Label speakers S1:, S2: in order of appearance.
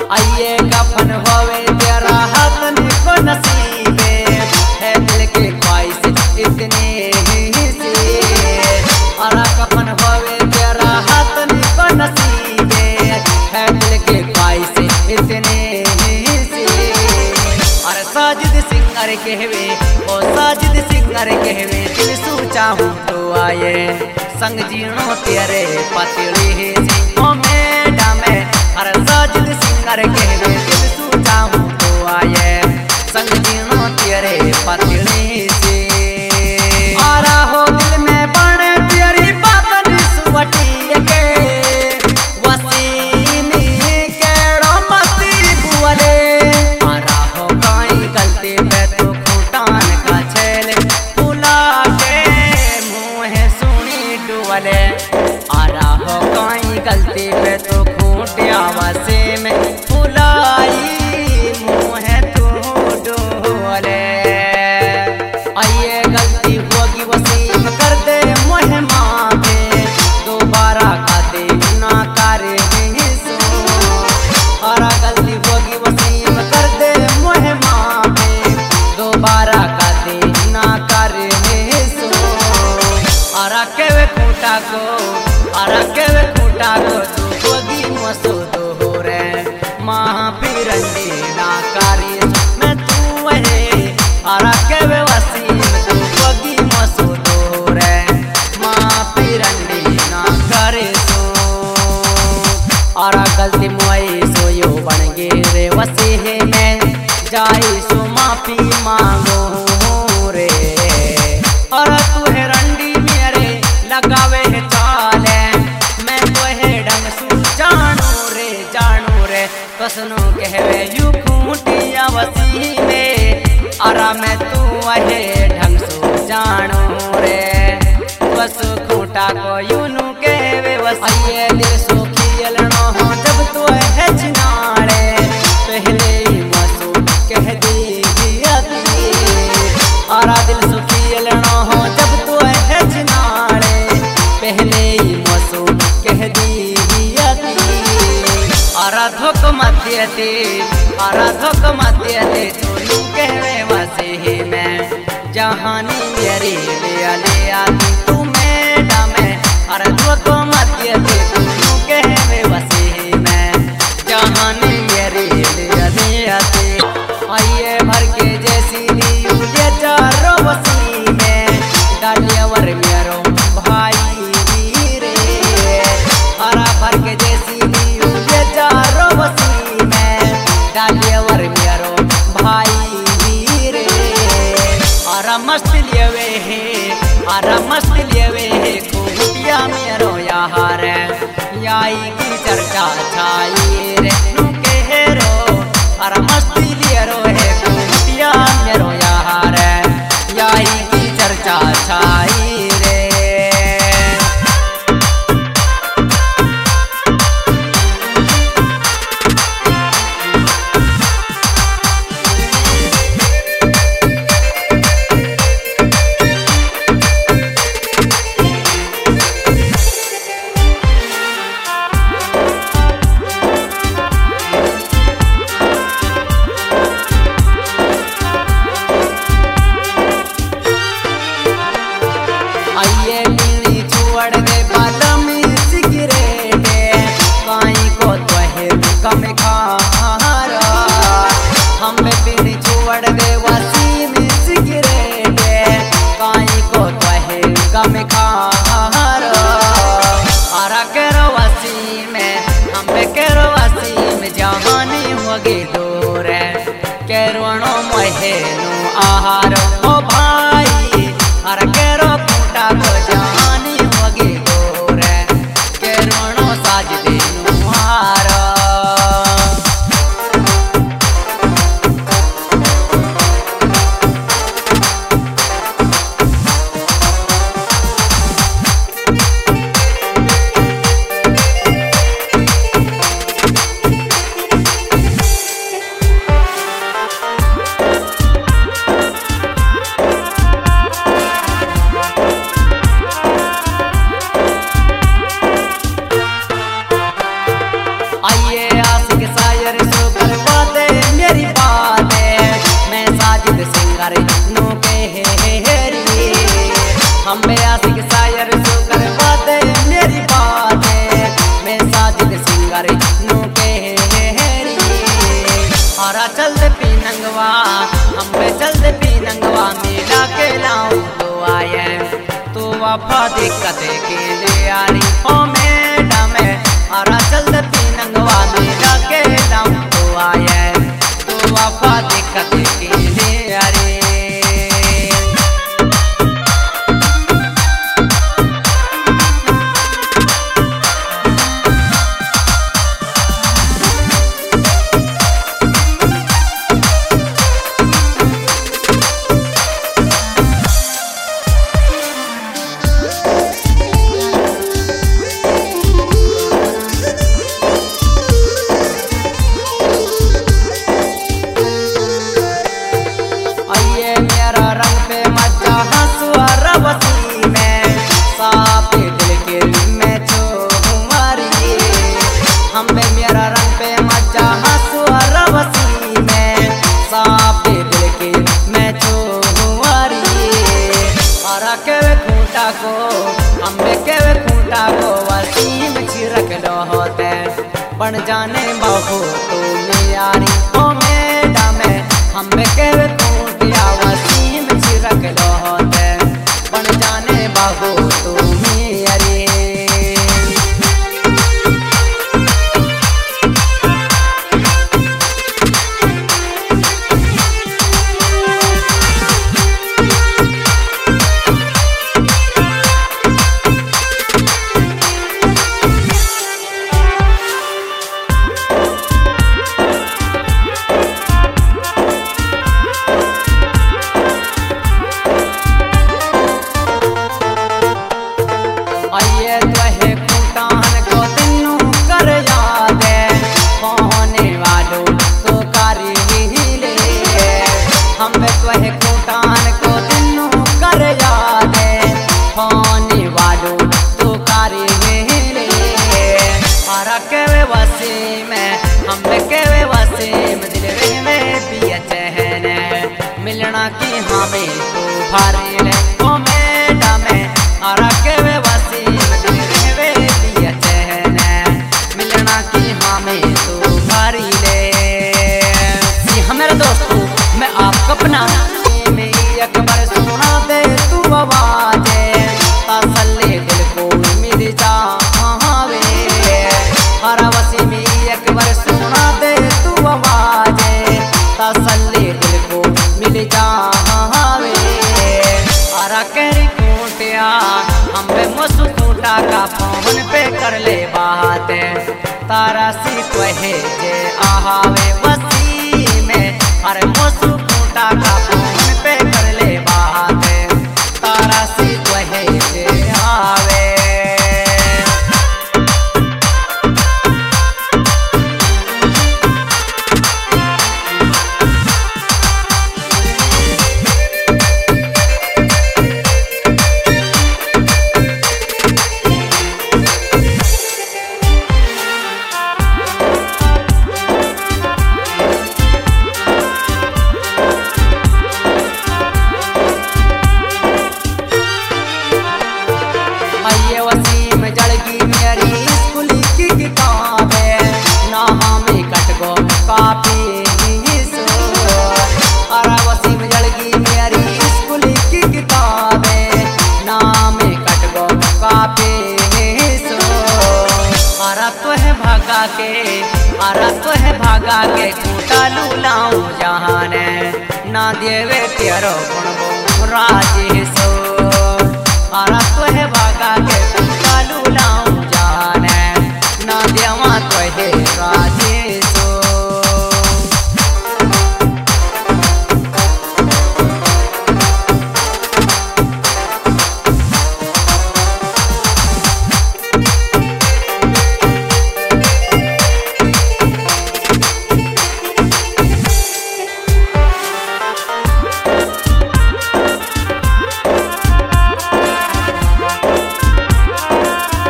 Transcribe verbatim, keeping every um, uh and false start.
S1: आइए कफन होवे तेरा हाथ को नसीबे है दिल के ख्वाहिश इतने ही से। अरा कफन होवे तेरा हाथ को नसीबे है दिल के ख्वाहिश इतने ही से। अरे साजिद सिंगर कहवे ओ साजिद सिंगर कहवे दिल सोचा हूँ तो आए संग जीणो तेरे पतली सिंहों में डामे। अरे साजिद सिंगर कहवे दिल सोचा हूँ तो आए संग जीणो तेरे पतली से। आरा हो दिल में बने तेरी बातन सुवटी के वसीनी केड़ो मती बुअले। आरा हो काई गलती पे तो खूटान का छेले फुला के मुँह सुनी डुअले। आरा हो काई गलती पे तो खूटिया वसे में फुलाई मुँह तू डुअले। आइए गलती होगी वसीम कर दे मुँह मांगे दोबारा खाते ना करे सो। अरा गलती होगी वसीम कर दे मुँह मांगे दोबारा खाते ना करे सो। अरा के वे खूटा को अरा के वे खूटा को तू होगी मसो तो हो रे माँ फिरंडी ना कारी मैं तू वहे। अरा के वे वसीम तू होगी मसो तो हो रे माँ फिरंडी ना करे सो। अरा गलती मुई सो यो बन गे रे वसीहे में जाई सो माफी मांगो रे। अरा तू है रंडी मेरे लगावे है चाले मैं तो है ढंग सु जानू रे जानू रे कसनो कहवे यू खूटिया वसी में। अरा मैं तू है ढंग सु जानू रे बस खूटा को यूनू कहवे वसी। दिल सो खियलनो हो जब तो है चिनाड़े पहले ही मसू कह दी अती। अरा दिल सो खियलनो हो जब तो है चिनाड़े पहले ही मसू कह दी अती। अरा धोक मध्यते अरा धोक मध्यते तू कहवे वसे में जहानी मेरी ले ले आती तू मैडम है। अरा धोक मध्यते तू कहवे वसे में जहानी मेरी ले ले आती। आइए भर के जैसी दी उड़े चारों वसी में डालिया वर मेरो भाई रे। अरा भर के जैसी दी उड़े चारों वसी में डालिया वर मेरो भाई रे। अरा मस्त लिये है अरा आरा चल दे पीनंगवा हम पे चल दे पीनंगवा मिला के लाऊं तो आए तो वफा दिक्कत के ले यारी ओ मैडम आरा चल दे पीनंगवा मिला के लाऊं तो आए तो वफा दिक्कत के ले यारी। को अम्बे के खूंटा को वसीम छिरक लो होते बन जाने बाबू तो यारी ओ मैडम अम्बे के खूंटिया वसीम छिरक लो होते बन जाने बाबू तो यारी। मिलना की हमें तो भारी ले ओ मैडम आरा के वे वसीम दिल वे दिया चैन मिलना की हमें तो भारी ले। जी हाँ मेरे दोस्तों मैं आपका अपना में एक बार सुना दे तू आवाज तसल्ली दिल को मिल जा वे आरा वसीम एक बार सुना दे तू आवाज तसल्ली दिल को मिल जावे आरा केरी खूंटिया हमें मसु खूंटा का फोन पे कर ले बात तारा सी तो है जे आहावे वसी में अरे मसु खूंटा का फोन पे कर ले बात तारा सी तो है जे आवे। भागा के आरा तो है भागा के खूंटा लूलाऊं जहान ना देवे तेरो गुण राजी सो आरा तो है भागा के खूंटा लूलाऊं जहान ना देव